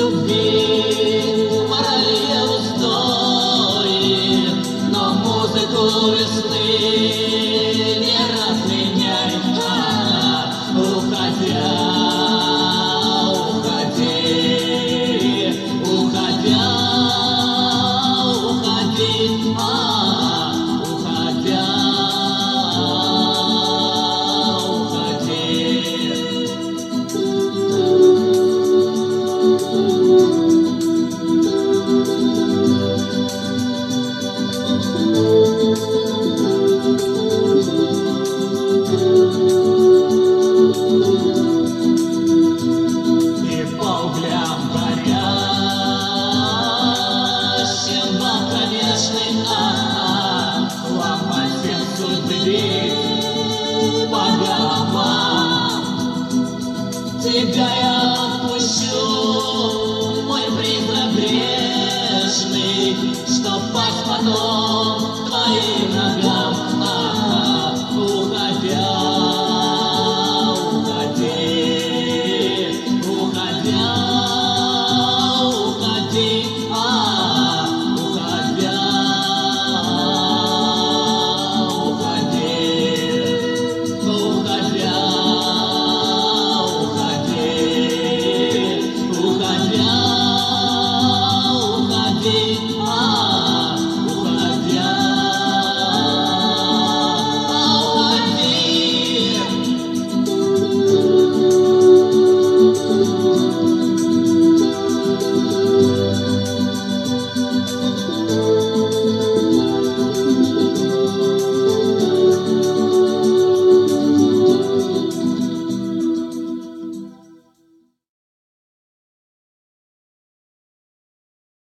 любви морали устои, но музыку весны не разменяй, уходя, уходи, уходя, уходи, уходя, уходи. И по углям горящим бесконечных ломать всем судьбы бить по головам. Тебя я отпущу, мой призрак грешный, чтоб пасть потом